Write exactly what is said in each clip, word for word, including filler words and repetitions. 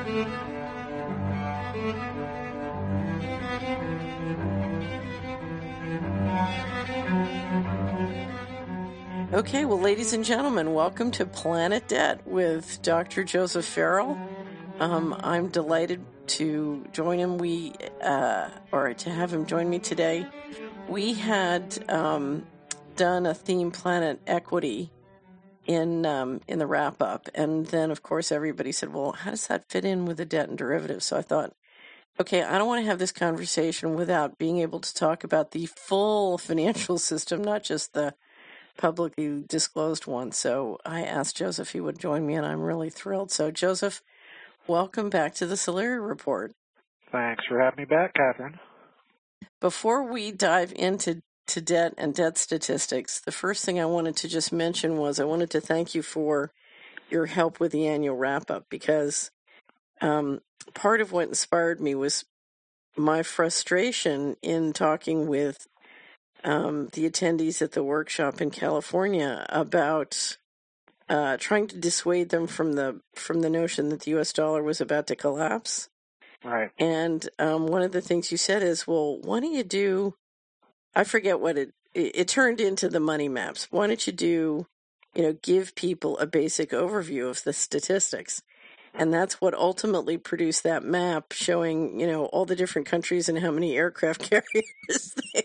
Okay, well, ladies and gentlemen, welcome to Planet Debt with Doctor Joseph Farrell. Um, I'm delighted to join him. We, uh, or to have him join me today. We had um, done a theme Planet Equity in um, in the wrap up, and then of course everybody said, "Well, how does that fit in with the debt and derivatives?" So I thought, okay, I don't want to have this conversation without being able to talk about the full financial system, not just the publicly disclosed one. So I asked Joseph if he would join me, and I'm really thrilled. So Joseph, welcome back to the Solari Report. Thanks for having me back, Catherine. Before we dive into to debt and debt statistics, the first thing I wanted to just mention was I wanted to thank you for your help with the annual wrap-up, because um, part of what inspired me was my frustration in talking with Um, the attendees at the workshop in California about uh, trying to dissuade them from the from the notion that the U S dollar was about to collapse. Right. And um, one of the things you said is, well, why don't you do, I forget what it, it, it turned into the money maps. Why don't you do, you know, give people a basic overview of the statistics? And that's what ultimately produced that map showing, you know, all the different countries and how many aircraft carriers they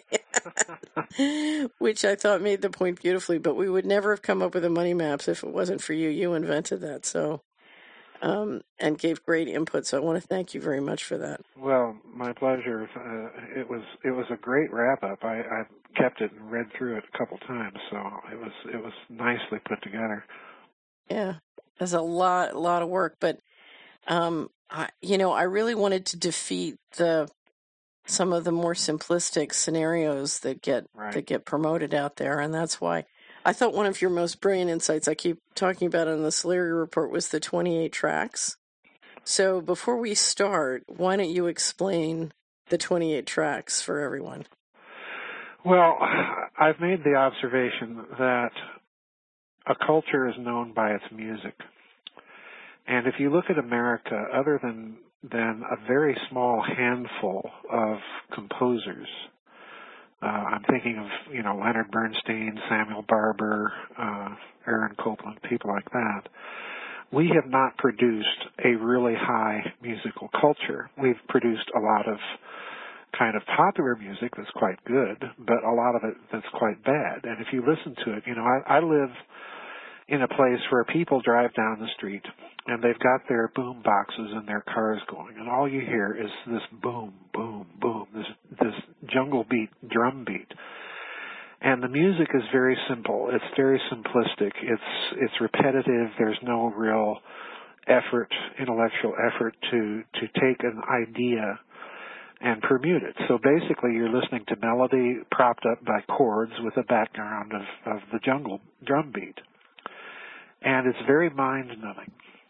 had, which I thought made the point beautifully. But we would never have come up with the money maps if it wasn't for you. You invented that, so um, and gave great input. So I want to thank you very much for that. Well, my pleasure. Uh, it was it was a great wrap up. I, I kept it and read through it a couple times, so it was it was nicely put together. Yeah, there's a lot a lot of work, but um, I, you know, I really wanted to defeat the some of the more simplistic scenarios that get Right. that get promoted out there, and that's why I thought one of your most brilliant insights I keep talking about in the Solari Report was the twenty-eight tracks. So before we start, why don't you explain the twenty-eight tracks for everyone? Well, I've made the observation that a culture is known by its music. And if you look at America, other than than a very small handful of composers, uh, I'm thinking of, you know, Leonard Bernstein, Samuel Barber, uh, Aaron Copland, people like that, we have not produced a really high musical culture. We've produced a lot of kind of popular music that's quite good, but a lot of it that's quite bad. And if you listen to it, you know, I, I live in a place where people drive down the street and they've got their boom boxes in their cars going, and all you hear is this boom, boom, boom, this this jungle beat, drum beat. And the music is very simple. It's very simplistic. It's it's repetitive. There's no real effort, intellectual effort to to take an idea and permute it. So basically you're listening to melody propped up by chords with a background of, of the jungle drum beat. And it's very mind-numbing.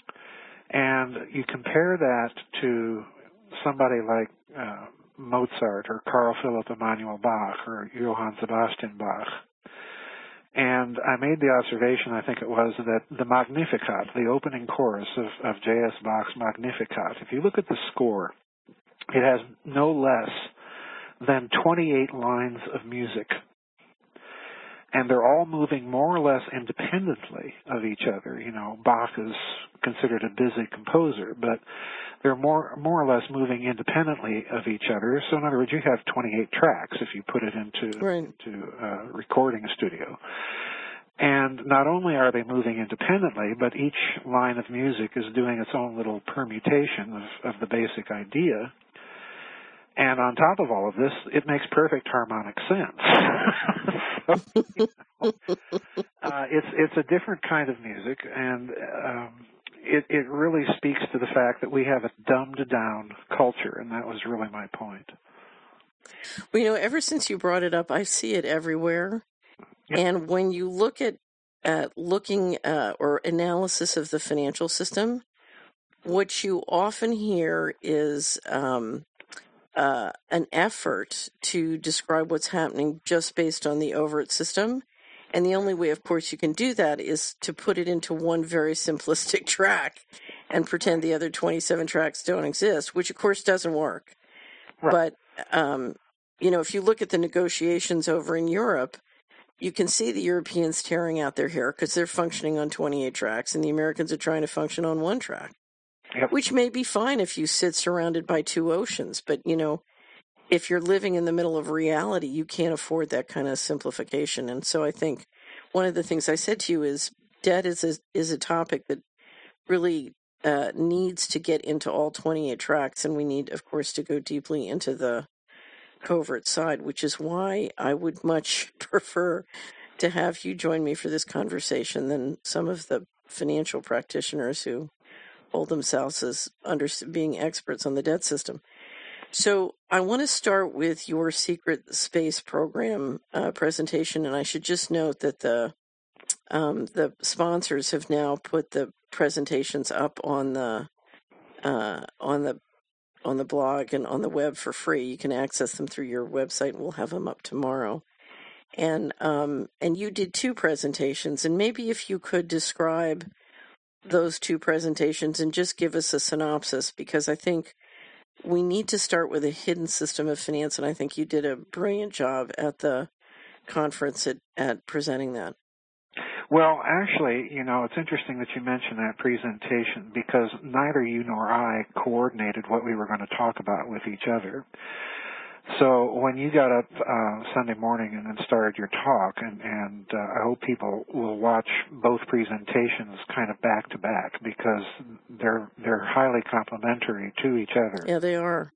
And you compare that to somebody like uh, Mozart or Carl Philipp Emanuel Bach or Johann Sebastian Bach. And I made the observation, I think it was, that the Magnificat, the opening chorus of, of J S Bach's Magnificat, if you look at the score, it has no less than twenty-eight lines of music. And they're all moving more or less independently of each other. You know, Bach is considered a busy composer, but they're more more or less moving independently of each other. So in other words, you have twenty-eight tracks if you put it into right. into uh, recording a studio. And not only are they moving independently, but each line of music is doing its own little permutation of, of the basic idea. And on top of all of this, it makes perfect harmonic sense. so, you know, uh, it's it's a different kind of music, and um, it it really speaks to the fact that we have a dumbed down culture, and that was really my point. Well, you know, ever since you brought it up, I see it everywhere. Yep. And when you look at uh, looking uh, or analysis of the financial system, what you often hear is um, uh, an effort to describe what's happening just based on the overt system, And the only way, of course, you can do that is to put it into one very simplistic track and pretend the other twenty-seven tracks don't exist, which, of course, doesn't work. Right. But, um, you know, if you look at the negotiations over in Europe, you can see the Europeans tearing out their hair because they're functioning on twenty-eight tracks, and the Americans are trying to function on one track, yep. which may be fine if you sit surrounded by two oceans. But, you know, if you're living in the middle of reality, you can't afford that kind of simplification. And so I think one of the things I said to you is debt is a, is a topic that really uh, needs to get into all twenty-eight tracks, and we need, of course, to go deeply into the covert side, which is why I would much prefer to have you join me for this conversation than some of the financial practitioners who hold themselves as under, being experts on the debt system. So I want to start with your secret space program uh, presentation, and I should just note that the um, the sponsors have now put the presentations up on the uh, on the on the blog and on the web for free. You can access them through your website, and we'll have them up tomorrow. And um, and you did two presentations, and maybe if you could describe those two presentations and just give us a synopsis, because I think we need to start with a hidden system of finance, and I think you did a brilliant job at the conference at, at presenting that. Well, actually, you know, it's interesting that you mentioned that presentation because neither you nor I coordinated what we were going to talk about with each other. So when you got up uh, Sunday morning and then started your talk, and, and uh, I hope people will watch both presentations kind of back to back because they're they're highly complementary to each other. Yeah, they are.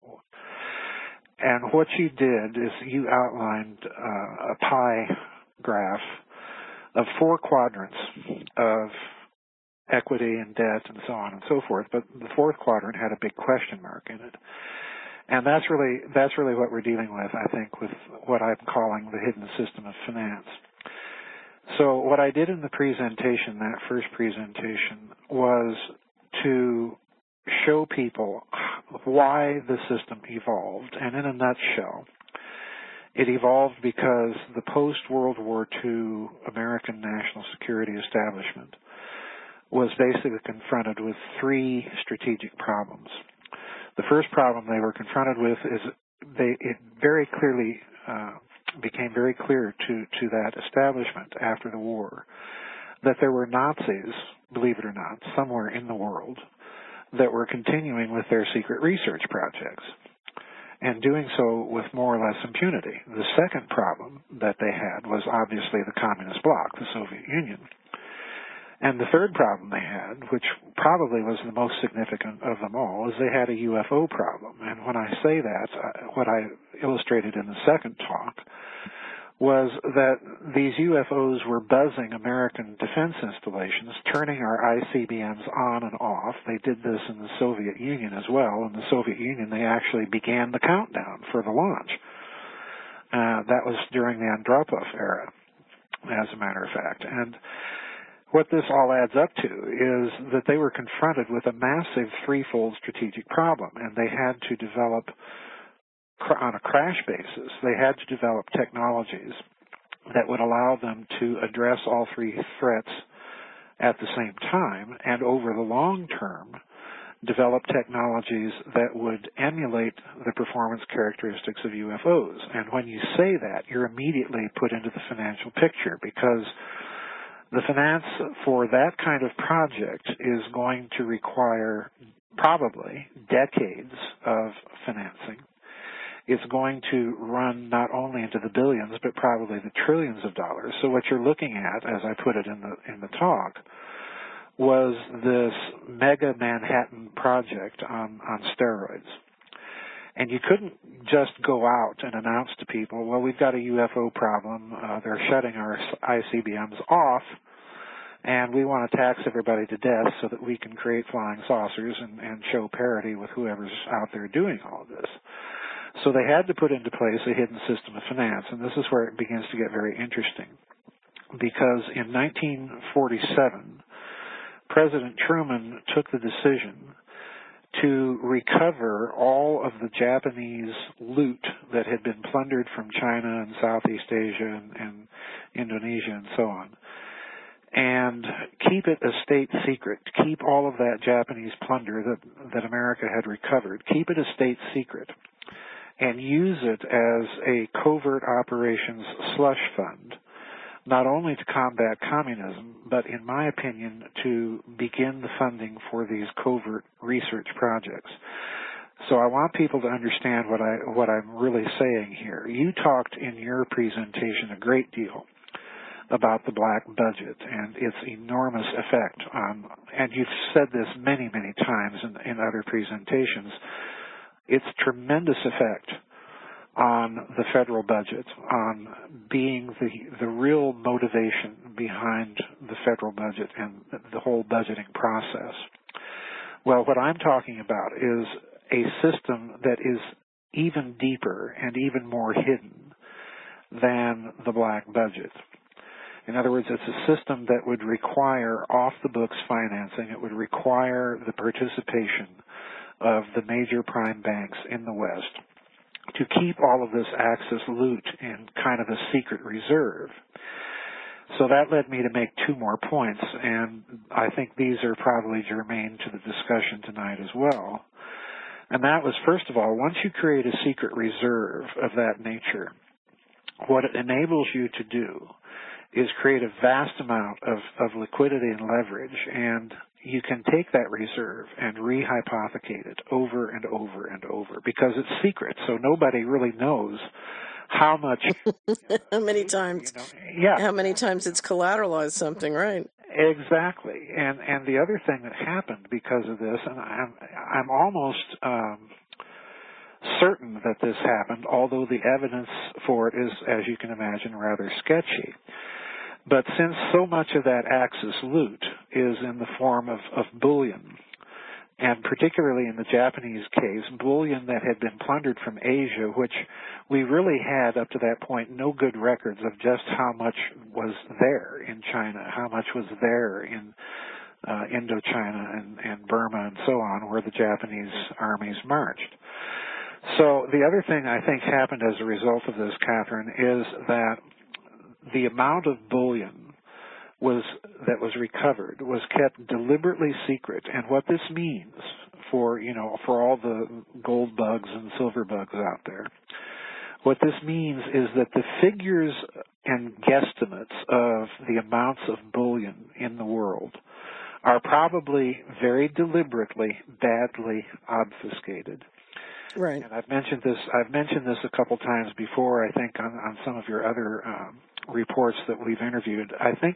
And what you did is you outlined uh, a pie graph of four quadrants of equity and debt and so on and so forth, but the fourth quadrant had a big question mark in it. And that's really that's really what we're dealing with, I think, with what I'm calling the hidden system of finance. So what I did in the presentation, that first presentation, was to show people why the system evolved. And in a nutshell, it evolved because the post-World War Two American national security establishment was basically confronted with three strategic problems. The first problem they were confronted with is they, it very clearly uh, became very clear to, to that establishment after the war that there were Nazis, believe it or not, somewhere in the world that were continuing with their secret research projects and doing so with more or less impunity. The second problem that they had was obviously the communist bloc, the Soviet Union. And the third problem they had, which probably was the most significant of them all, is they had a U F O problem. And when I say that, what I illustrated in the second talk was that these U F Os were buzzing American defense installations, turning our I C B Ms on and off. They did this in the Soviet Union as well. In the Soviet Union, they actually began the countdown for the launch. Uh, that was during the Andropov era, as a matter of fact. And what this all adds up to is that they were confronted with a massive threefold strategic problem, and they had to develop, on a crash basis, they had to develop technologies that would allow them to address all three threats at the same time, and over the long term, develop technologies that would emulate the performance characteristics of U F Os. And when you say that, you're immediately put into the financial picture, because the finance for that kind of project is going to require probably decades of financing. It's going to run not only into the billions, but probably the trillions of dollars. So what you're looking at, as I put it in the in the talk, was this mega Manhattan project on, on steroids. And you couldn't just go out and announce to people, well, we've got a U F O problem, uh, they're shutting our I C B Ms off, and we want to tax everybody to death so that we can create flying saucers and, and show parity with whoever's out there doing all of this. So they had to put into place a hidden system of finance, and this is where it begins to get very interesting. Because in nineteen forty-seven, President Truman took the decision to recover all of the Japanese loot that had been plundered from China and Southeast Asia and, and Indonesia and so on, and keep it a state secret. Keep all of that Japanese plunder that, that America had recovered, keep it a state secret, and use it as a covert operations slush fund, not only to combat communism, but in my opinion, to begin the funding for these covert research projects. So I want people to understand what I what I'm really saying here. You talked in your presentation a great deal about the black budget and its enormous effect on, and you've said this many, many times in, in other presentations, its tremendous effect on the federal budget, on being the the real motivation behind the federal budget and the whole budgeting process. Well, what I'm talking about is a system that is even deeper and even more hidden than the black budget. In other words, it's a system that would require off-the-books financing. It would require the participation of the major prime banks in the West to keep all of this Axis loot in kind of a secret reserve. So that led me to make two more points, and I think these are probably germane to the discussion tonight as well. And that was, first of all, once you create a secret reserve of that nature, what it enables you to do is create a vast amount of, of liquidity and leverage, and you can take that reserve and rehypothecate it over and over and over because it's secret, so nobody really knows how much. How many times? You know, yeah. How many times it's collateralized something, right? Exactly. And and the other thing that happened because of this, and I'm I'm almost um, certain that this happened, although the evidence for it is, as you can imagine, rather sketchy. But since so much of that Axis loot is in the form of, of bullion, and particularly in the Japanese case, bullion that had been plundered from Asia, which we really had up to that point no good records of just how much was there in China, how much was there in uh, Indochina and, and Burma and so on, where the Japanese armies marched. So the other thing I think happened as a result of this, Catherine, is that the amount of bullion was that was recovered was kept deliberately secret. And what this means for, you know, for all the gold bugs and silver bugs out there, what this means is that the figures and guesstimates of the amounts of bullion in the world are probably very deliberately badly obfuscated. Right. And I've mentioned this. I've mentioned this a couple times before. I think on, on some of your other um, reports that we've interviewed. I think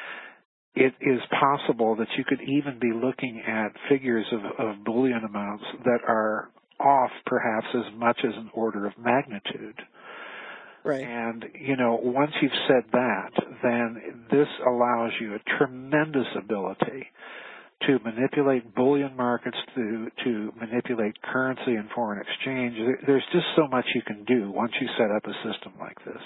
it is possible that you could even be looking at figures of, of bullion amounts that are off, perhaps as much as an order of magnitude. Right. And you know, once you've said that, then this allows you a tremendous ability to manipulate bullion markets, to to manipulate currency and foreign exchange. There's just so much you can do once you set up a system like this.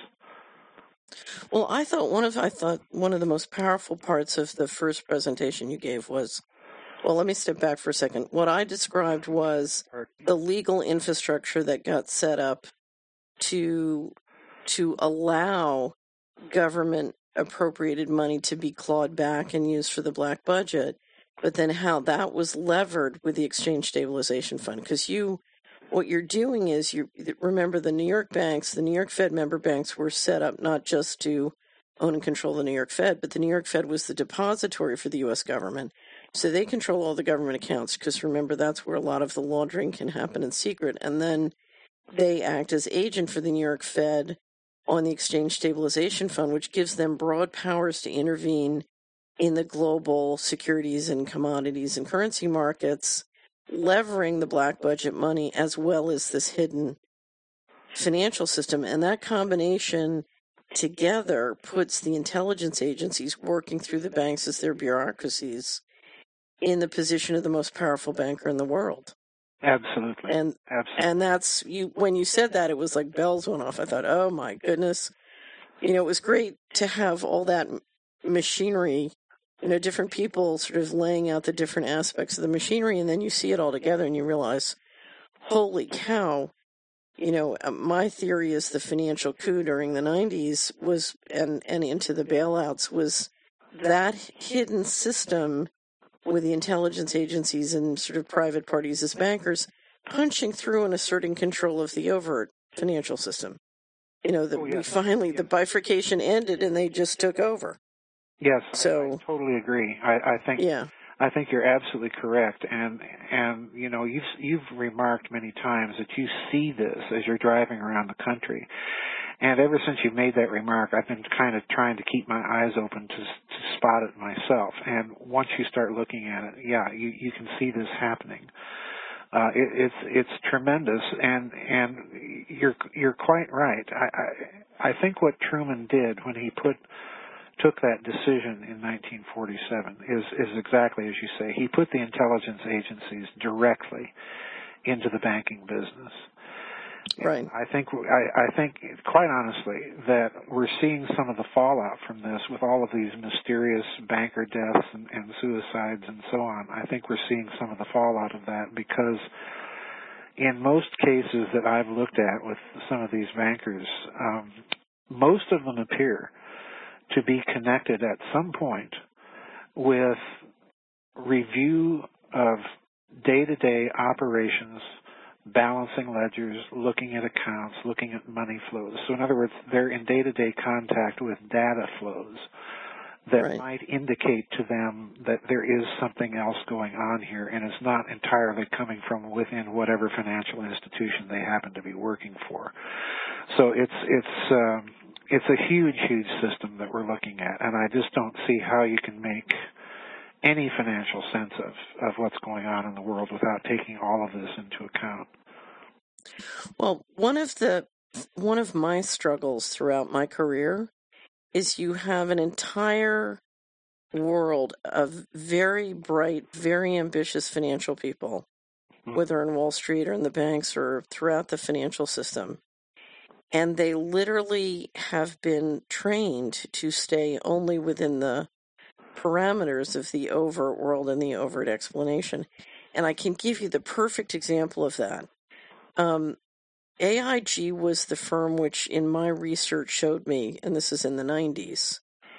Well, I thought one of I thought one of the most powerful parts of the first presentation you gave was, well, let me step back for a second. What I described was the legal infrastructure that got set up to to allow government appropriated money to be clawed back and used for the black budget. But then how that was levered with the Exchange Stabilization Fund. Because you, what you're doing is, you remember the New York banks, the New York Fed member banks were set up not just to own and control the New York Fed, but the New York Fed was the depository for the U S government. So they control all the government accounts, because remember, that's where a lot of the laundering can happen in secret. And then they act as agent for the New York Fed on the Exchange Stabilization Fund, which gives them broad powers to intervene in the global securities and commodities and currency markets, levering the black budget money as well as this hidden financial system. And that combination together puts the intelligence agencies working through the banks as their bureaucracies in the position of the most powerful banker in the world. Absolutely. And Absolutely. and that's, you. When you said that, it was like bells went off. I thought, oh my goodness. You know, it was great to have all that machinery you know, different people sort of laying out the different aspects of the machinery, and then you see it all together and you realize, holy cow, you know, my theory is the financial coup during the nineties was, and, and into the bailouts, was that hidden system with the intelligence agencies and sort of private parties as bankers punching through and asserting control of the overt financial system. You know, that oh, yes. we finally, yes. the bifurcation ended and they just took over. Yes, so, I, I totally agree. I, I think yeah. I think you're absolutely correct, and and you know you've you've remarked many times that you see this as you're driving around the country, and ever since you made that remark, I've been kind of trying to keep my eyes open to to spot it myself. And once you start looking at it, yeah, you you can see this happening. Uh, it, it's it's tremendous, and and you're you're quite right. I, I I think what Truman did when he put took that decision in nineteen forty-seven is is exactly as you say. He put the intelligence agencies directly into the banking business. Right. And I think I, I think quite honestly that we're seeing some of the fallout from this with all of these mysterious banker deaths and, and suicides and so on. I think we're seeing some of the fallout of that because in most cases that I've looked at with some of these bankers, um, most of them appear to be connected at some point with review of day-to-day operations, balancing ledgers, looking at accounts, looking at money flows. So in other words, they're in day-to-day contact with data flows that right. might indicate to them that there is something else going on here, and it's not entirely coming from within whatever financial institution they happen to be working for. So it's it's um, it's a huge, huge system that we're looking at, and I just don't see how you can make any financial sense of, of what's going on in the world without taking all of this into account. Well, one of the one of my struggles throughout my career is you have an entire world of very bright, very ambitious financial people, mm-hmm. whether in Wall Street or in the banks or throughout the financial system. And they literally have been trained to stay only within the parameters of the overt world and the overt explanation. And I can give you the perfect example of that. Um, A I G was the firm which, in my research, showed me, and this is in the nineties,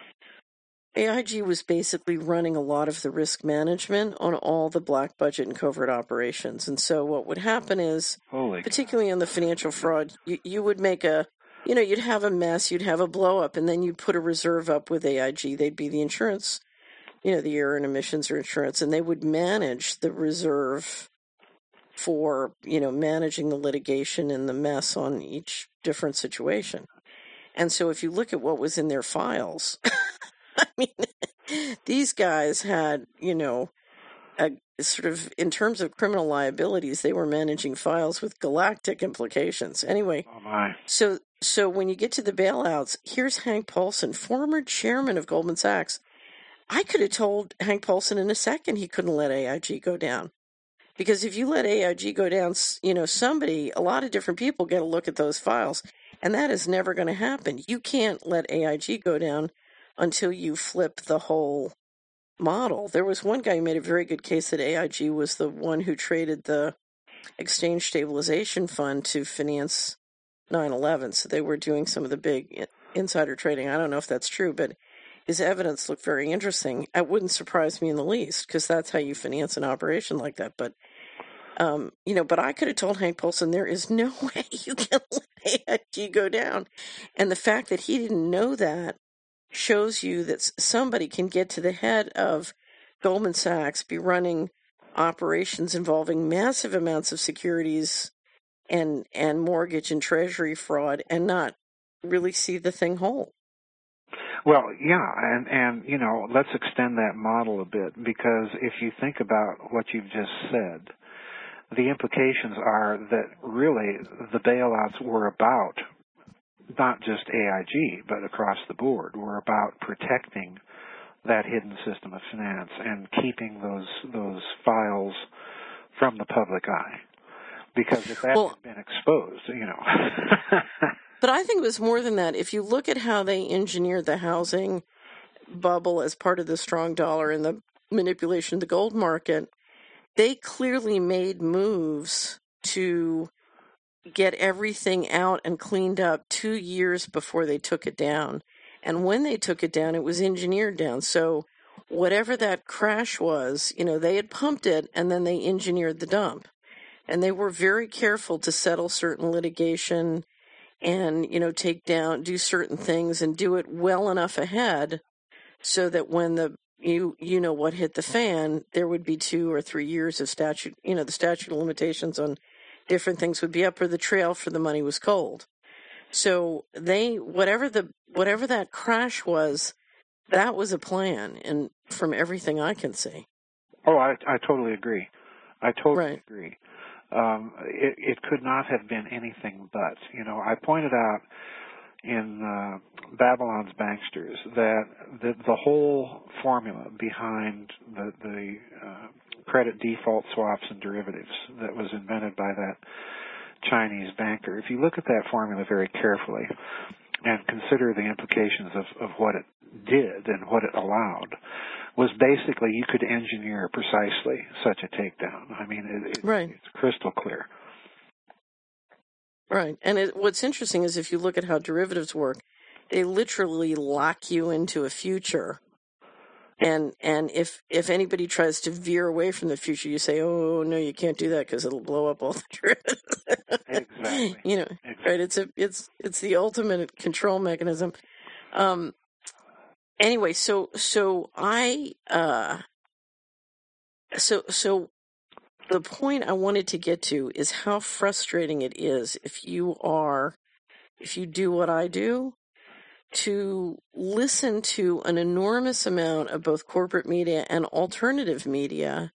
A I G was basically running a lot of the risk management on all the black budget and covert operations. And so what would happen is, Holy particularly on the financial fraud, you, you would make a, you know, you'd have a mess, you'd have a blow up, and then you'd put a reserve up with A I G. They'd be the insurance, you know, the error and emissions or insurance, and they would manage the reserve for, you know, managing the litigation and the mess on each different situation. And so if you look at what was in their files, I mean, these guys had, you know, a sort of, in terms of criminal liabilities, they were managing files with galactic implications. Anyway, oh my. so so when you get to the bailouts, here's Hank Paulson, former chairman of Goldman Sachs. I could have told Hank Paulson in a second he couldn't let A I G go down. Because if you let A I G go down, you know, somebody, a lot of different people get a look at those files, and that is never going to happen. You can't let A I G go down until you flip the whole model. There was one guy who made a very good case that A I G was the one who traded the Exchange Stabilization Fund to finance nine eleven. So they were doing some of the big insider trading. I don't know if that's true, but his evidence looked very interesting. It wouldn't surprise me in the least, because that's how you finance an operation like that. But, um, you know, but I could have told Hank Paulson, there is no way you can let A I G go down. And the fact that he didn't know that shows you that somebody can get to the head of Goldman Sachs, be running operations involving massive amounts of securities and, and mortgage and treasury fraud and not really see the thing whole. Well, yeah, and, and, you know, let's extend that model a bit, because if you think about what you've just said, the implications are that really the bailouts were about not just A I G, but across the board, were about protecting that hidden system of finance and keeping those those files from the public eye. Because if that well, had been exposed, you know. But I think it was more than that. If you look at how they engineered the housing bubble as part of the strong dollar and the manipulation of the gold market, they clearly made moves to get everything out and cleaned up two years before they took it down. And when they took it down, it was engineered down. So whatever that crash was, you know, they had pumped it and then they engineered the dump. And they were very careful to settle certain litigation and, you know, take down, do certain things and do it well enough ahead so that when the, you, you know, what hit the fan, there would be two or three years of statute, you know, the statute of limitations on different things would be up, or the trail for the money was cold. So they, whatever the, whatever that crash was, that was a plan, and from everything I can see. Oh, I, I totally agree. I totally right. agree. Um, it, it could not have been anything but. You know, I pointed out in uh, Babylon's Banksters that the, the whole formula behind the, the uh, credit default swaps and derivatives that was invented by that Chinese banker, if you look at that formula very carefully and consider the implications of, of what it did and what it allowed, was basically you could engineer precisely such a takedown. I mean, it, it, right. it's crystal clear. Right. And it, what's interesting is if you look at how derivatives work, they literally lock you into a future. And and if if anybody tries to veer away from the future, you say, oh, no, you can't do that because it'll blow up all the derivatives. Exactly. You know, exactly. right? It's a it's it's the ultimate control mechanism. Um. Anyway, so so I uh. So so. The point I wanted to get to is how frustrating it is if you are, if you do what I do, to listen to an enormous amount of both corporate media and alternative media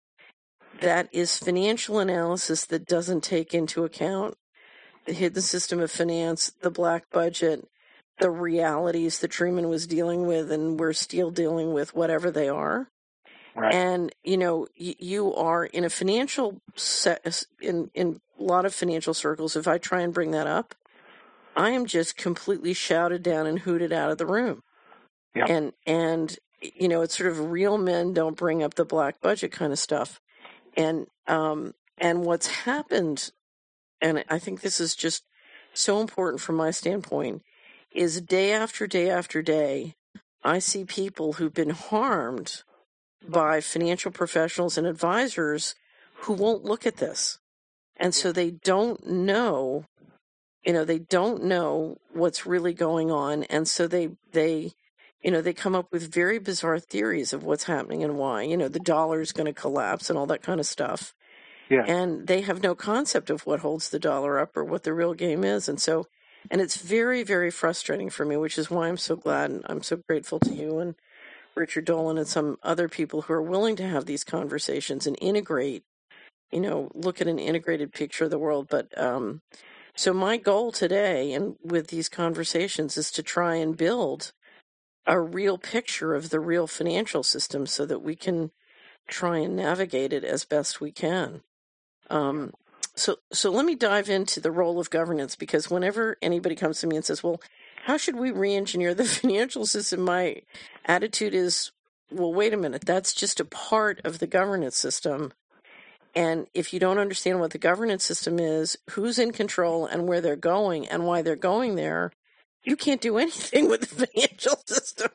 that is financial analysis that doesn't take into account the hidden system of finance, the black budget, the realities that Truman was dealing with and we're still dealing with, whatever they are. Right. And, you know, y- you are in a financial, set, in, in a lot of financial circles, if I try and bring that up, I am just completely shouted down and hooted out of the room. Yep. And, and, you know, it's sort of real men don't bring up the black budget kind of stuff. And, um, and what's happened, and I think this is just so important from my standpoint, is day after day after day, I see people who've been harmed by financial professionals and advisors who won't look at this. And so they don't know, you know, they don't know what's really going on. And so they, they, you know, they come up with very bizarre theories of what's happening and why, you know, the dollar's going to collapse and all that kind of stuff. Yeah. And they have no concept of what holds the dollar up or what the real game is. And so, and it's very, very frustrating for me, which is why I'm so glad and I'm so grateful to you and Richard Dolan and some other people who are willing to have these conversations and integrate, you know, look at an integrated picture of the world. But um, so my goal today and with these conversations is to try and build a real picture of the real financial system so that we can try and navigate it as best we can. Um, so, so let me dive into the role of governance, because whenever anybody comes to me and says, well, how should we re-engineer the financial system? My attitude is, well, wait a minute, that's just a part of the governance system. And if you don't understand what the governance system is, who's in control and where they're going and why they're going there, you can't do anything with the financial system.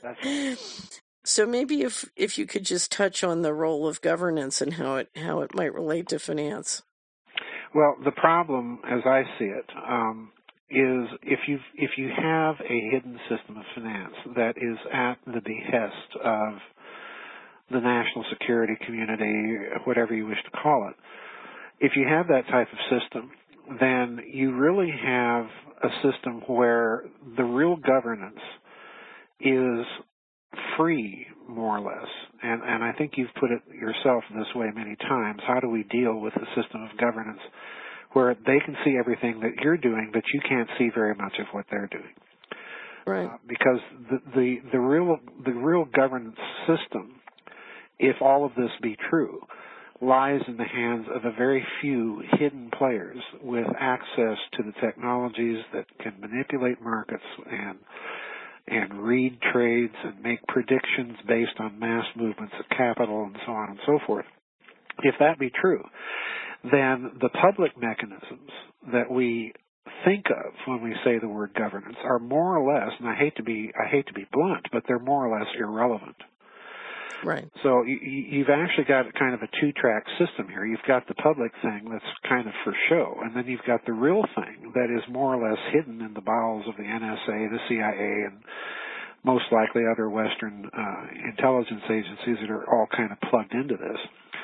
So maybe if, if you could just touch on the role of governance and how it how it might relate to finance. Well, the problem, as I see it, um, is if you if you have a hidden system of finance that is at the behest of the national security community, whatever you wish to call it, if you have that type of system, then you really have a system where the real governance is free, more or less. And, and I think you've put it yourself this way many times. How do we deal with a system of governance where they can see everything that you're doing, but you can't see very much of what they're doing? Right. Uh, because the, the, the real, the real governance system, if all of this be true, lies in the hands of a very few hidden players with access to the technologies that can manipulate markets and and read trades and make predictions based on mass movements of capital and so on and so forth. If that be true, then the public mechanisms that we think of when we say the word governance are more or less, and I hate to be I hate to be blunt, but they're more or less irrelevant. Right. So you, you've actually got kind of a two-track system here. You've got the public thing that's kind of for show, and then you've got the real thing that is more or less hidden in the bowels of the N S A, the C I A, and most likely other Western uh, intelligence agencies that are all kind of plugged into this.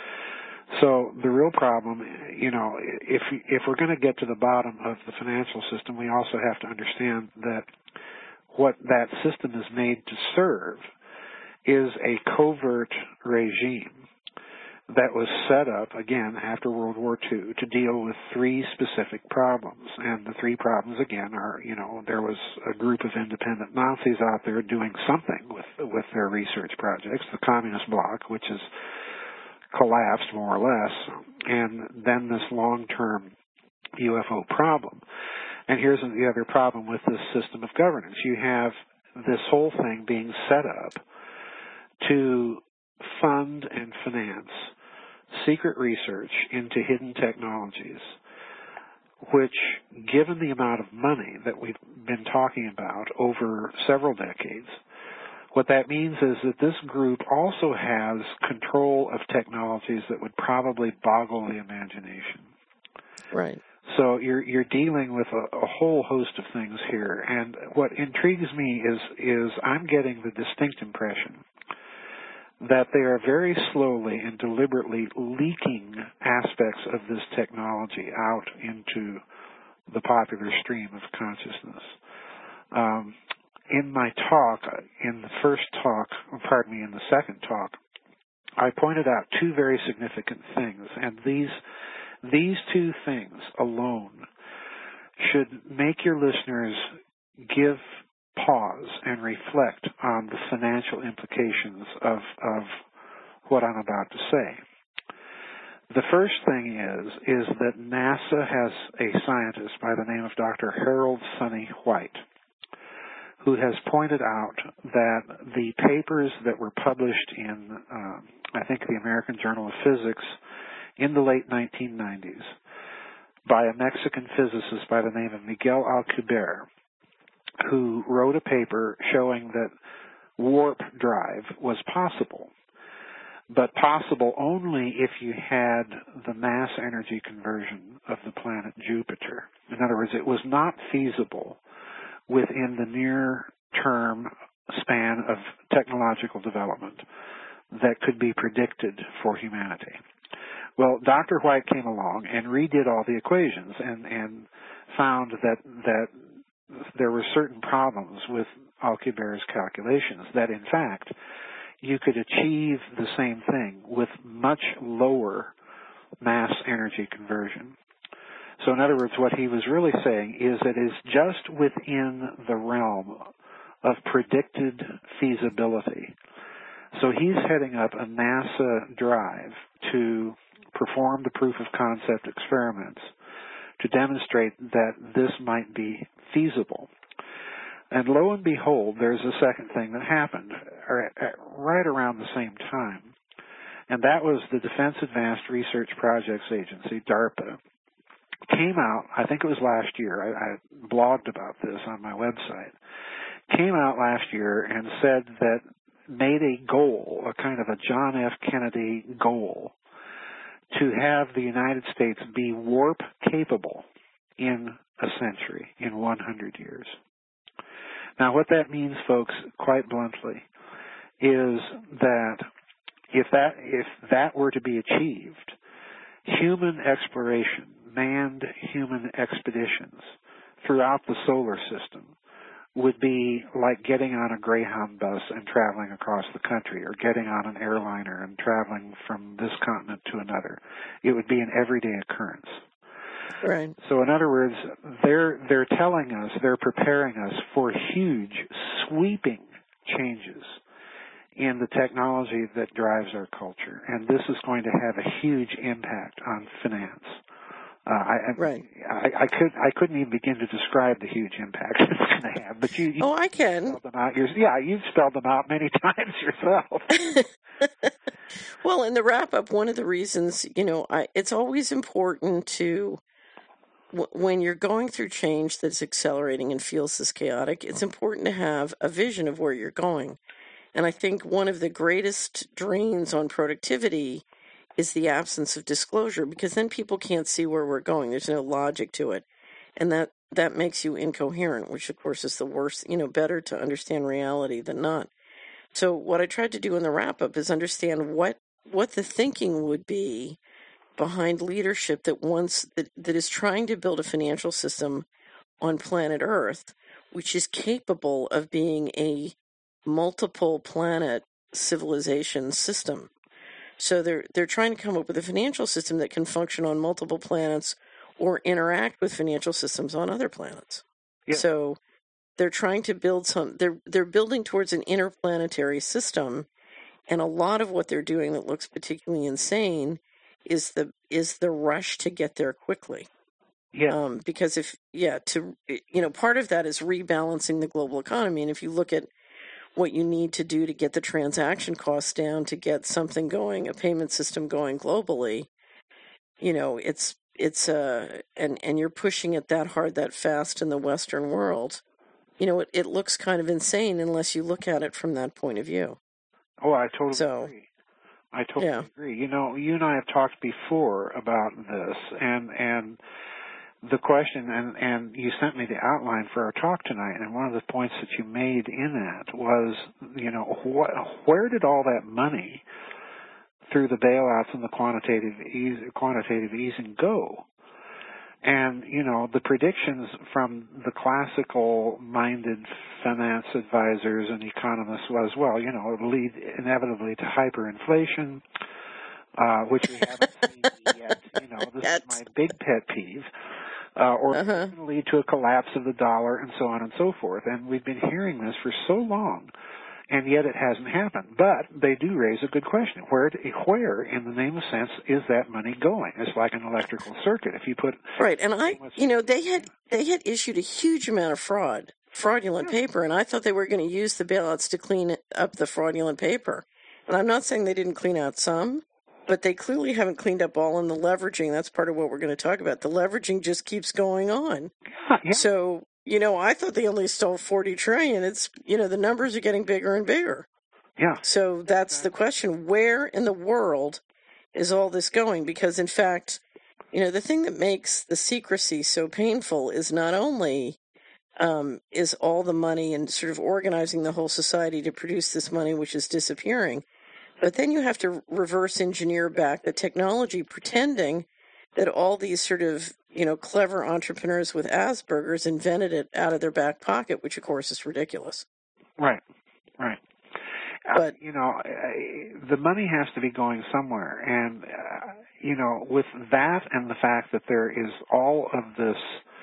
So the real problem, you know, if if we're going to get to the bottom of the financial system, we also have to understand that what that system is made to serve is a covert regime that was set up, again, after World War Two to deal with three specific problems. And the three problems, again, are, you know, there was a group of independent Nazis out there doing something with with their research projects, the Communist Bloc, which is collapsed more or less, and then this long-term U F O problem. And here's the other problem with this system of governance. You have this whole thing being set up to fund and finance secret research into hidden technologies, which, given the amount of money that we've been talking about over several decades, what that means is that this group also has control of technologies that would probably boggle the imagination. Right. So you're you're dealing with a, a whole host of things here, and what intrigues me is is I'm getting the distinct impression that they are very slowly and deliberately leaking aspects of this technology out into the popular stream of consciousness. Um, In my talk, in the first talk, pardon me, in the second talk, I pointed out two very significant things, and these these two things alone should make your listeners give pause and reflect on the financial implications of of what I'm about to say. The first thing is is that NASA has a scientist by the name of Doctor Harold Sonny White, who has pointed out that the papers that were published in, uh, I think, the American Journal of Physics in the late nineteen nineties by a Mexican physicist by the name of Miguel Alcubierre, who wrote a paper showing that warp drive was possible, but possible only if you had the mass energy conversion of the planet Jupiter. In other words, it was not feasible within the near-term span of technological development that could be predicted for humanity. Well, Doctor White came along and redid all the equations and, and found that that there were certain problems with Alcubierre's calculations, that in fact you could achieve the same thing with much lower mass energy conversion. So in other words, what he was really saying is that it is just within the realm of predicted feasibility. So he's heading up a NASA drive to perform the proof of concept experiments to demonstrate that this might be feasible. And lo and behold, there's a second thing that happened right around the same time, and that was the Defense Advanced Research Projects Agency, DARPA, came out, I think it was last year, I, I blogged about this on my website, came out last year and said that, made a goal, a kind of a John F. Kennedy goal, to have the United States be warp capable in a century, in one hundred years. Now what that means, folks, quite bluntly, is that if that, if that were to be achieved, human exploration, manned human expeditions throughout the solar system would be like getting on a Greyhound bus and traveling across the country, or getting on an airliner and traveling from this continent to another. It would be an everyday occurrence. Right. So in other words, they're they're telling us, they're preparing us for huge, sweeping changes in the technology that drives our culture. And this is going to have a huge impact on finance, Uh, I, Right. I, I could I couldn't even begin to describe the huge impact it's going to have. But you, you Oh, I can. spelled them out. Yours, yeah, you've spelled them out many times yourself. Well, in the wrap up, one of the reasons, you know, I, it's always important to, w- when you're going through change that's accelerating and feels this chaotic, it's important to have a vision of where you're going. And I think one of the greatest drains on productivity is the absence of disclosure, because then people can't see where we're going. There's no logic to it. And that, that makes you incoherent, which of course is the worst, you know, better to understand reality than not. So what I tried to do in the wrap up is understand what, what the thinking would be behind leadership that wants that, that is trying to build a financial system on planet Earth, which is capable of being a multiple planet civilization system. So they're they're trying to come up with a financial system that can function on multiple planets or interact with financial systems on other planets. Yeah. So they're trying to build some they're they're building towards an interplanetary system, and a lot of what they're doing that looks particularly insane is the is the rush to get there quickly. Yeah. Um, because if yeah, to you know, part of that is rebalancing the global economy, and if you look at what you need to do to get the transaction costs down to get something going, a payment system going globally, you know, it's it's uh and and you're pushing it that hard that fast in the Western world. You know, it, it looks kind of insane unless you look at it from that point of view. Oh, I totally So, agree. I totally yeah. agree. You know, you and I have talked before about this, and and the question, and, and you sent me the outline for our talk tonight, and one of the points that you made in that was, you know, wh- where did all that money through the bailouts and the quantitative ease, quantitative easing go? And, you know, the predictions from the classical-minded finance advisors and economists was, well, you know, it'll lead inevitably to hyperinflation, uh, which we haven't seen yet. You know, this Yet. is my big pet peeve. Uh, or Uh-huh. it's going to lead to a collapse of the dollar and so on and so forth. And we've been hearing this for so long, and yet it hasn't happened. But they do raise a good question. Where, where in the name of sense, is that money going? It's like an electrical circuit. If you put... Right, and I, so much, you know, they had they had issued a huge amount of fraud, fraudulent yeah. paper, and I thought they were going to use the bailouts to clean up the fraudulent paper. And I'm not saying they didn't clean out some, but they clearly haven't cleaned up all in the leveraging. That's part of what we're going to talk about. The leveraging just keeps going on. Yeah. So, you know, I thought they only stole forty trillion. It's, you know, the numbers are getting bigger and bigger. Yeah. So that's the question. Where in the world is all this going? Because, in fact, you know, the thing that makes the secrecy so painful is not only um, is all the money and sort of organizing the whole society to produce this money, which is disappearing, but then you have to reverse engineer back the technology, pretending that all these sort of, you know, clever entrepreneurs with Asperger's invented it out of their back pocket, which, of course, is ridiculous. Right, right. But, uh, you know, uh, the money has to be going somewhere. And, uh, you know, with that and the fact that there is all of this,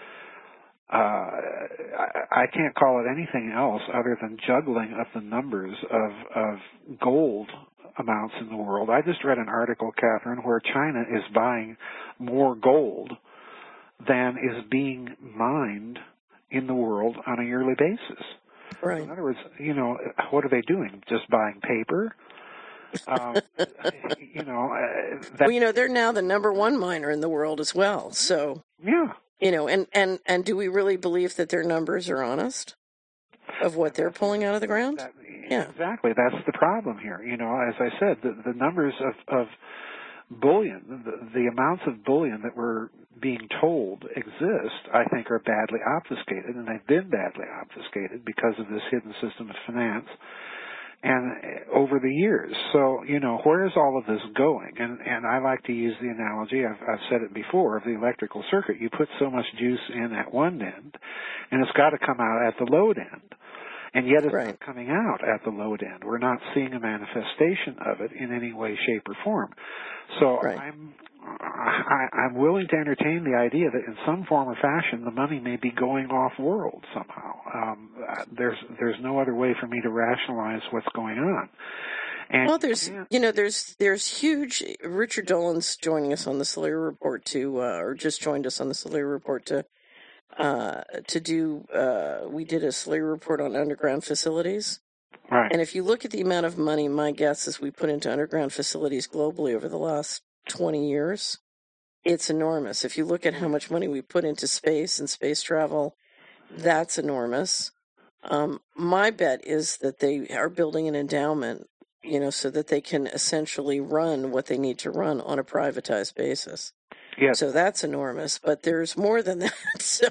uh, I, I can't call it anything else other than juggling of the numbers of, of gold amounts in the world. I just read an article, Catherine, where China is buying more gold than is being mined in the world on a yearly basis. Right. So in other words, you know, what are they doing? Just buying paper? Um, you know, uh, that, well, you know, they're now the number one miner in the world as well. So, yeah, you know, and, and, and do we really believe that their numbers are honest of what they're pulling out of the ground? that, Yeah, exactly. That's the problem here. You know, as I said, the, the numbers of, of bullion, the, the amounts of bullion that we're being told exist, I think, are badly obfuscated, and they've been badly obfuscated because of this hidden system of finance and over the years. So, you know, where is all of this going? And and I like to use the analogy, I've, I've said it before, of the electrical circuit. You put so much juice in at one end, and it's got to come out at the load end. And yet it's right. not coming out at the load end. We're not seeing a manifestation of it in any way, shape, or form. So Right. I'm I, I'm willing to entertain the idea that in some form or fashion the money may be going off-world somehow. Um, there's there's no other way for me to rationalize what's going on. And well, there's, you know, there's there's huge. Richard Dolan's joining us on the Solari Report to, uh, or just joined us on the Solari Report to, uh, to do. Uh, we did a Solari Report on underground facilities, right. And if you look at the amount of money, my guess is we put into underground facilities globally over the last twenty years, it's enormous. If you look at how much money we put into space and space travel, that's enormous. Um, my bet is that they are building an endowment, you know, so that they can essentially run what they need to run on a privatized basis. Yes. So that's enormous, but there's more than that. So,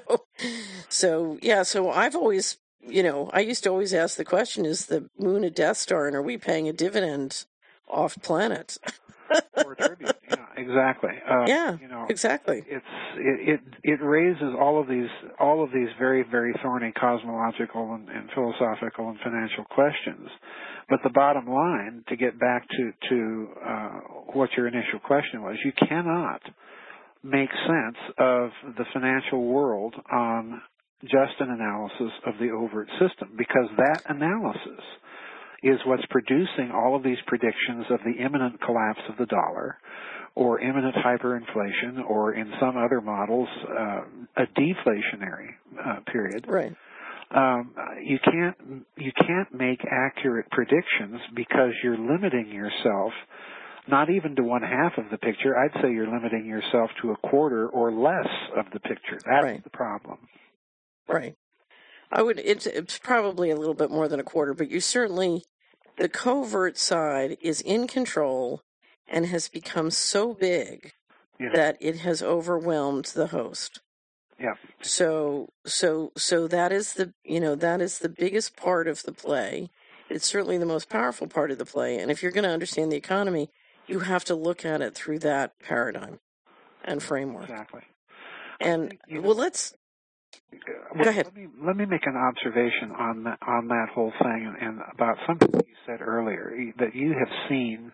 so yeah, so I've always, you know, I used to always ask the question, is the moon a Death Star and are we paying a dividend off planet? Or a tribute, yeah, exactly. Uh, yeah, you know, exactly. It's it, it it raises all of these all of these very very thorny cosmological and, and philosophical and financial questions. But the bottom line, to get back to to uh, what your initial question was, you cannot make sense of the financial world on just an analysis of the overt system, because that analysis is what's producing all of these predictions of the imminent collapse of the dollar, or imminent hyperinflation, or in some other models, uh, a deflationary uh, period. Right. Um, you can't you can't make accurate predictions because you're limiting yourself not even to one half of the picture. I'd say you're limiting yourself to a quarter or less of the picture. That's right. the problem. Right. I would. It's it's probably a little bit more than a quarter, but you certainly, the covert side is in control and has become so big yeah. that it has overwhelmed the host. Yeah. So so so that is the you know that is the biggest part of the play. It's certainly the most powerful part of the play. And if you're going to understand the economy, you have to look at it through that paradigm and framework. Exactly. And think, you know, well, let's. Well, Go ahead. Let me, let me make an observation on that, on that whole thing, and, and about something you said earlier, that you have seen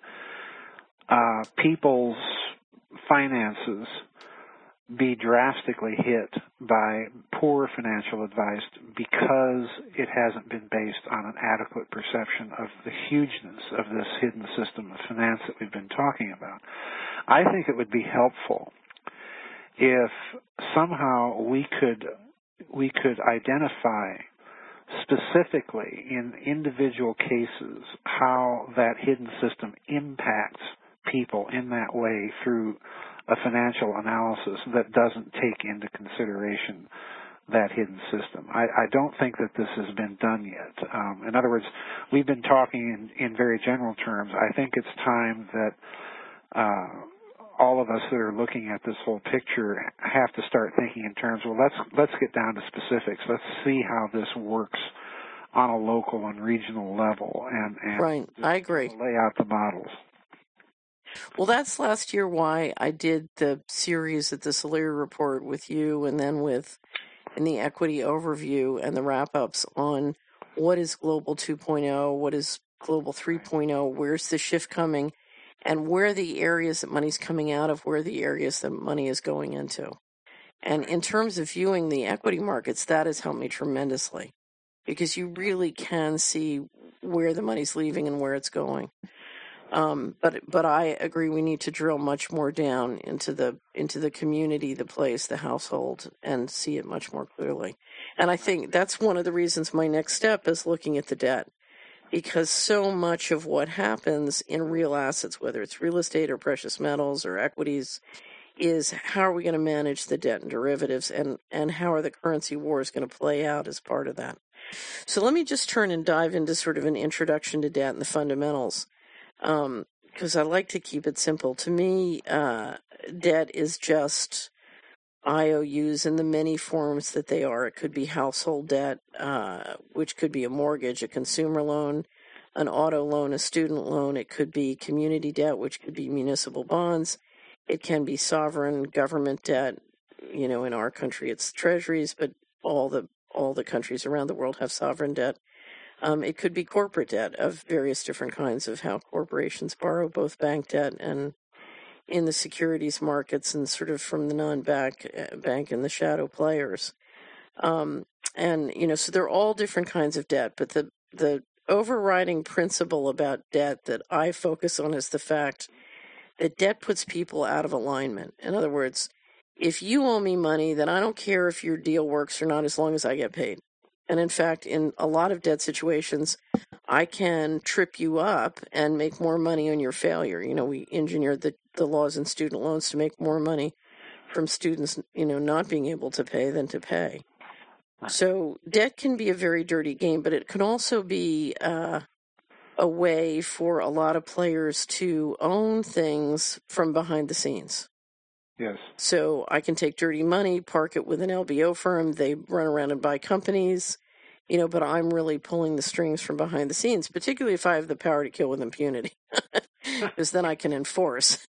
uh, people's finances be drastically hit by poor financial advice because it hasn't been based on an adequate perception of the hugeness of this hidden system of finance that we've been talking about. I think it would be helpful if somehow we could we could identify specifically in individual cases how that hidden system impacts people in that way through a financial analysis that doesn't take into consideration that hidden system. I, I don't think that this has been done yet. Um, in other words, we've been talking in, in very general terms. I think it's time that uh, all of us that are looking at this whole picture have to start thinking in terms, well, let's let's get down to specifics. Let's see how this works on a local and regional level, and, and right. I agree. lay out the models. Well, that's last year why I did the series at the Solari Report with you, and then with in the equity overview and the wrap-ups on what is Global two point oh, what is Global three point oh, where's the shift coming, and where are the areas that money's coming out of, where are the areas that money is going into. And in terms of viewing the equity markets, that has helped me tremendously, because you really can see where the money's leaving and where it's going. Um, but but I agree we need to drill much more down into the into the community, the place, the household, and see it much more clearly. And I think that's one of the reasons my next step is looking at the debt, because so much of what happens in real assets, whether it's real estate or precious metals or equities, is how are we going to manage the debt and derivatives, and, and how are the currency wars going to play out as part of that. So let me just turn and dive into sort of an introduction to debt and the fundamentals. Um, because I like to keep it simple. To me, uh, debt is just I O Us in the many forms that they are. It could be household debt, uh, which could be a mortgage, a consumer loan, an auto loan, a student loan. It could be community debt, which could be municipal bonds. It can be sovereign government debt. You know, in our country, it's treasuries, but all the all the countries around the world have sovereign debt. Um, it could be corporate debt of various different kinds, of how corporations borrow, both bank debt and in the securities markets, and sort of from the non-bank uh, bank and the shadow players. Um, and, you know, so they're all different kinds of debt, but the, the overriding principle about debt that I focus on is the fact that debt puts people out of alignment. In other words, if you owe me money, then I don't care if your deal works or not as long as I get paid. And in fact, in a lot of debt situations, I can trip you up and make more money on your failure. You know, we engineered the, the laws in student loans to make more money from students, you know, not being able to pay than to pay. So debt can be a very dirty game, but it can also be uh, a way for a lot of players to own things from behind the scenes. Yes. So I can take dirty money, park it with an L B O firm. They run around and buy companies, you know, but I'm really pulling the strings from behind the scenes, particularly if I have the power to kill with impunity, because then I can enforce.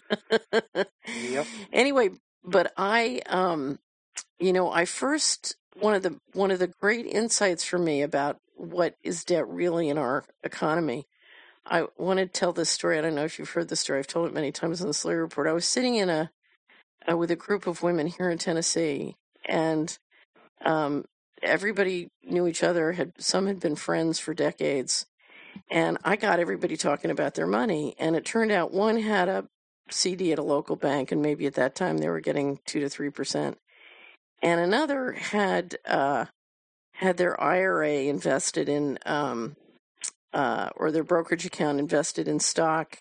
Yep. Anyway, but I, um, you know, I first, one of the, one of the great insights for me about what is debt really in our economy, I want to tell this story. I don't know if you've heard this story. I've told it many times in the Slurry Report. I was sitting in a, uh, with a group of women here in Tennessee, and um, everybody knew each other. Had some had been friends for decades, and I got everybody talking about their money. And it turned out one had a C D at a local bank, and maybe at that time they were getting two to three percent, and another had uh, had their I R A invested in, um, uh, or their brokerage account invested in stock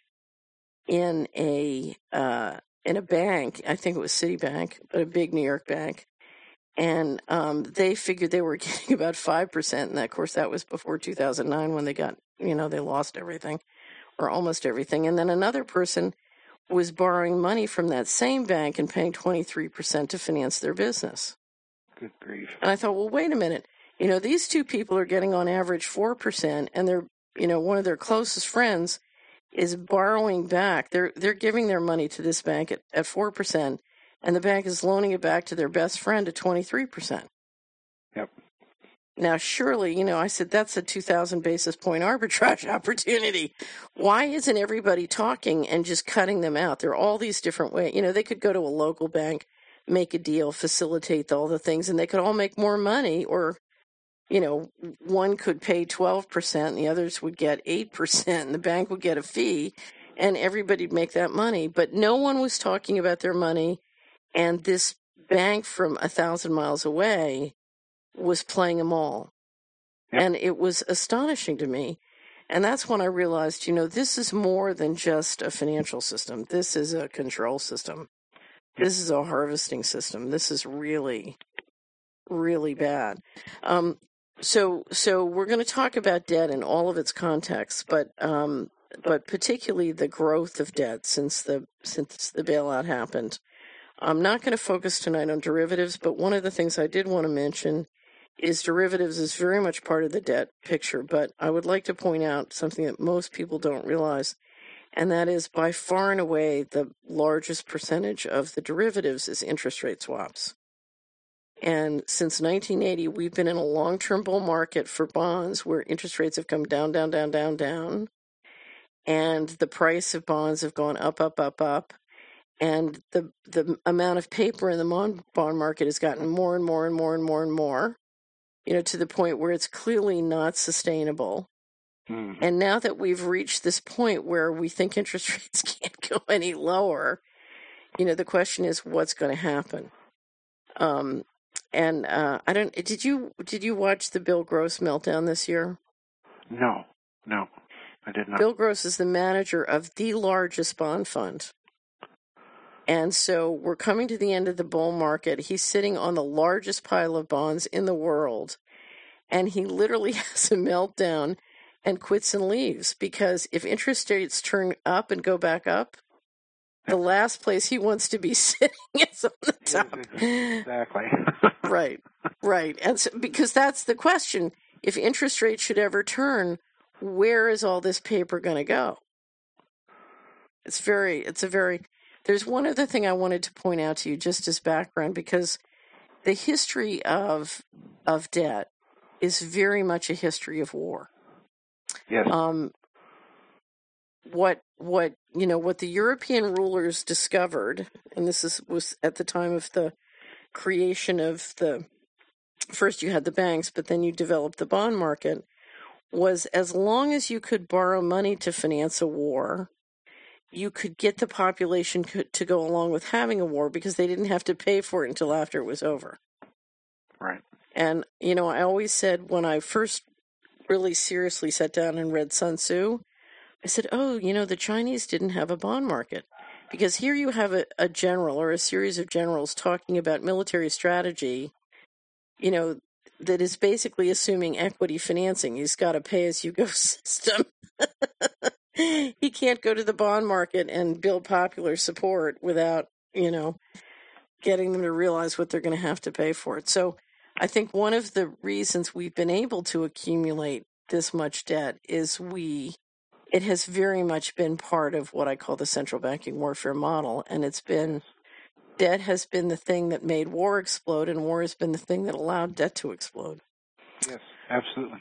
in a uh, in a bank. I think it was Citibank, but a big New York bank. And um, they figured they were getting about five percent. And of course, that was before two thousand nine when they got, you know, they lost everything or almost everything. And then another person was borrowing money from that same bank and paying twenty-three percent to finance their business. Good grief. And I thought, well, wait a minute. You know, these two people are getting on average four percent, and they're, you know, one of their closest friends is borrowing back. They're they're giving their money to this bank at, at four percent, and the bank is loaning it back to their best friend at twenty-three percent. Yep. Now, surely, you know, I said, that's a two thousand basis point arbitrage opportunity. Why isn't everybody talking and just cutting them out? There are all these different ways. You know, they could go to a local bank, make a deal, facilitate all the things, and they could all make more money. Or, you know, one could pay twelve percent and the others would get eight percent, and the bank would get a fee, and everybody'd make that money. But no one was talking about their money, and this bank from a thousand miles away was playing them all. Yep. And it was astonishing to me. And that's when I realized, you know, this is more than just a financial system. This is a control system. Yep. This is a harvesting system. This is really, really bad. Um, so, so we're going to talk about debt in all of its contexts, but, um, but particularly the growth of debt since the, since the bailout happened. I'm not going to focus tonight on derivatives, but one of the things I did want to mention is derivatives is very much part of the debt picture, but I would like to point out something that most people don't realize, and that is by far and away the largest percentage of the derivatives is interest rate swaps. And since nineteen eighty, we've been in a long-term bull market for bonds where interest rates have come down, down, down, down, down, and the price of bonds have gone up, up, up, up. And the the amount of paper in the bond market has gotten more and more and more and more and more, you know, to the point where it's clearly not sustainable. Mm-hmm. And now that we've reached this point where we think interest rates can't go any lower, you know, the question is what's going to happen. Um, and uh, I don't. Did you did you watch the Bill Gross meltdown this year? No, no, I did not. Bill Gross is the manager of the largest bond fund. And so we're coming to the end of the bull market. He's sitting on the largest pile of bonds in the world, and he literally has a meltdown and quits and leaves because if interest rates turn up and go back up, the last place he wants to be sitting is on the top. Exactly. Right, right. And so, because that's the question. If interest rates should ever turn, where is all this paper going to go? It's very, it's a very... There's one other thing I wanted to point out to you just as background, because the history of of debt is very much a history of war. Yes. Um, what what you know what the European rulers discovered, and this is was at the time of the creation of the first you had the banks, but then you developed the bond market, was as long as you could borrow money to finance a war, you could get the population to go along with having a war because they didn't have to pay for it until after it was over. Right. And, you know, I always said when I first really seriously sat down and read Sun Tzu, I said, oh, you know, the Chinese didn't have a bond market. Because here you have a, a general or a series of generals talking about military strategy, you know, that is basically assuming equity financing. He's got a pay-as-you-go system. He can't go to the bond market and build popular support without, you know, getting them to realize what they're going to have to pay for it. So I think one of the reasons we've been able to accumulate this much debt is we, it has very much been part of what I call the central banking warfare model. And it's been, debt has been the thing that made war explode, and war has been the thing that allowed debt to explode. Yes, absolutely.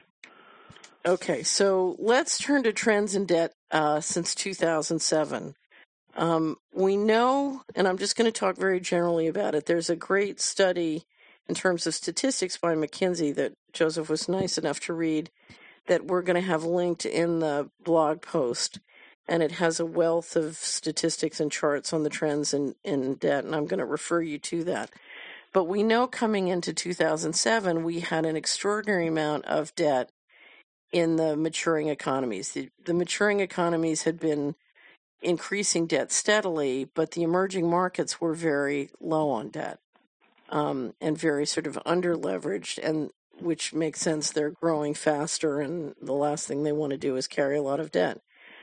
Okay, so let's turn to trends in debt uh, since two thousand seven. Um, we know, and I'm just going to talk very generally about it, there's a great study in terms of statistics by McKinsey that Joseph was nice enough to read that we're going to have linked in the blog post. And it has a wealth of statistics and charts on the trends in, in debt, and I'm going to refer you to that. But we know coming into two thousand seven, we had an extraordinary amount of debt in the maturing economies. The, the maturing economies had been increasing debt steadily, but the emerging markets were very low on debt um, and very sort of under-leveraged, and which makes sense. They're growing faster, and the last thing they want to do is carry a lot of debt.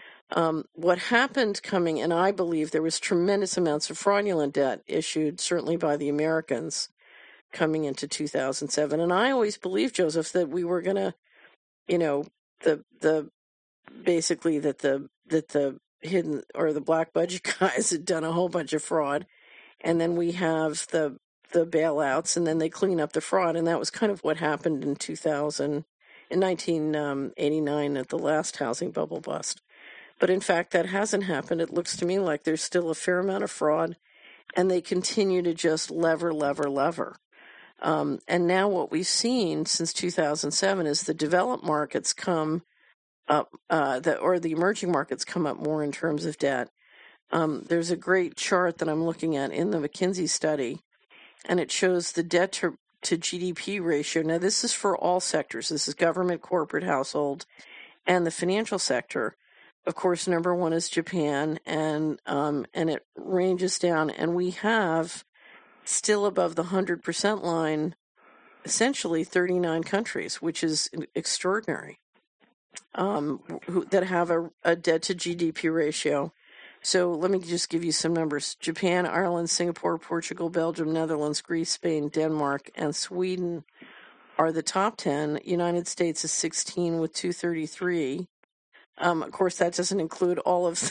Um, what happened coming, and I believe there was tremendous amounts of fraudulent debt issued, certainly by the Americans, coming into two thousand seven. And I always believed, Joseph, that we were going to, you know, the the basically that the that the hidden or the black budget guys had done a whole bunch of fraud, and then we have the the bailouts, and then they clean up the fraud, and that was kind of what happened in two thousand, in nineteen eighty-nine at the last housing bubble bust. But in fact, that hasn't happened. It looks to me like there's still a fair amount of fraud, and they continue to just lever, lever, lever. Um, and now what we've seen since two thousand seven is the developed markets come up, uh, the, or the emerging markets come up more in terms of debt. Um, there's a great chart that I'm looking at in the McKinsey study, and it shows the debt to, to G D P ratio. Now, this is for all sectors. This is government, corporate, household, and the financial sector. Of course, number one is Japan, and um, and it ranges down, and we have still above the one hundred percent line, essentially thirty-nine countries, which is extraordinary, um, who, that have a, a debt to G D P ratio. So let me just give you some numbers. Japan, Ireland, Singapore, Portugal, Belgium, Netherlands, Greece, Spain, Denmark, and Sweden are the top ten. United States is sixteen with two hundred thirty-three. Um, of course, that doesn't include all of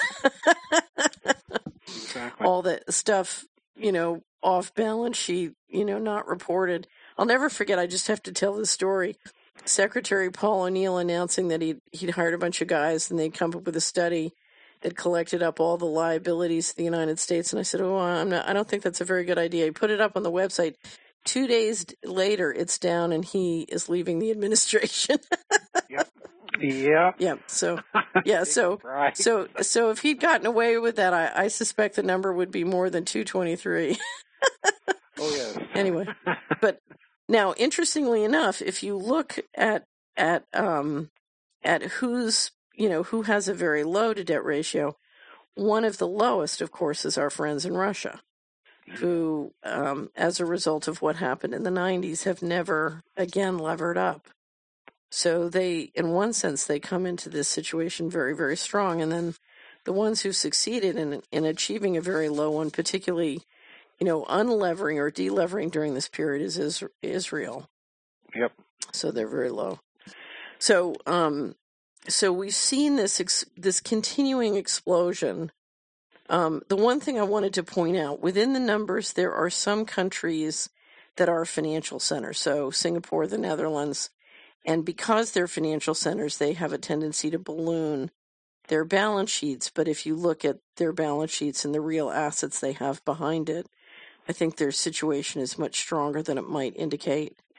exactly. all the stuff, you know, off balance sheet, you know, not reported. I'll never forget. I just have to tell this story. Secretary Paul O'Neill announcing that he'd, he'd hired a bunch of guys and they'd come up with a study that collected up all the liabilities of the United States. And I said, oh, I'm not, I don't think that's a very good idea. He put it up on the website. Two days later, it's down and he is leaving the administration. Yep. Yeah. Yeah. So, yeah. So, so, so if he'd gotten away with that, I, I suspect the number would be more than two twenty-three. Oh, yes. Anyway, but now, interestingly enough, if you look at, at, um, at who's, you know, who has a very low to debt ratio, one of the lowest, of course, is our friends in Russia, who, um, as a result of what happened in the nineties, have never again levered up. So they, in one sense, they come into this situation very, very strong. And then the ones who succeeded in in achieving a very low one, particularly, you know, unlevering or delevering during this period, is Israel. Yep. So they're very low. So, um, so we've seen this ex- this continuing explosion. Um, the one thing I wanted to point out, within the numbers, there are some countries that are financial centers. So Singapore, the Netherlands. And because they're financial centers, they have a tendency to balloon their balance sheets. But if you look at their balance sheets and the real assets they have behind it, I think their situation is much stronger than it might indicate.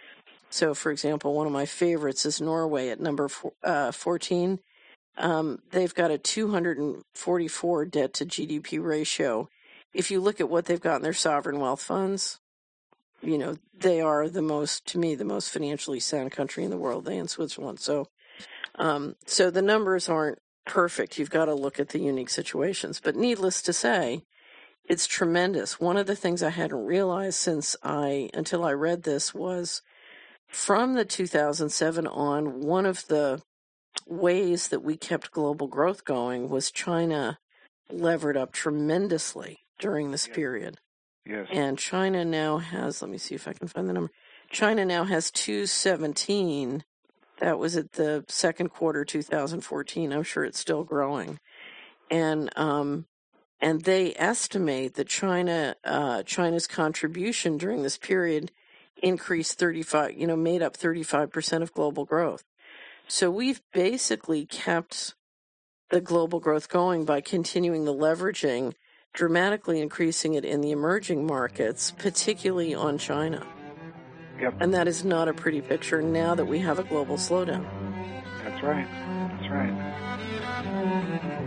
So, for example, one of my favorites is Norway at number four, uh, fourteen. Um, they've got a two hundred forty-four debt to G D P ratio. If you look at what they've got in their sovereign wealth funds, you know, they are the most, to me, the most financially sound country in the world, they and Switzerland. So, um, so the numbers aren't perfect. You've got to look at the unique situations. But needless to say, it's tremendous. One of the things I hadn't realized since I, until I read this was from the two thousand seven on, one of the ways that we kept global growth going was China levered up tremendously during this Yes. period. Yes. And China now has, let me see if I can find the number. China now has two seventeen. That was at the second quarter two thousand fourteen. I'm sure it's still growing. And um, and they estimate that China uh, China's contribution during this period increased thirty-five, you know, made up thirty-five percent of global growth. So we've basically kept the global growth going by continuing the leveraging, dramatically increasing it in the emerging markets, particularly on China. Yep. And that is not a pretty picture now that we have a global slowdown. That's right. That's right.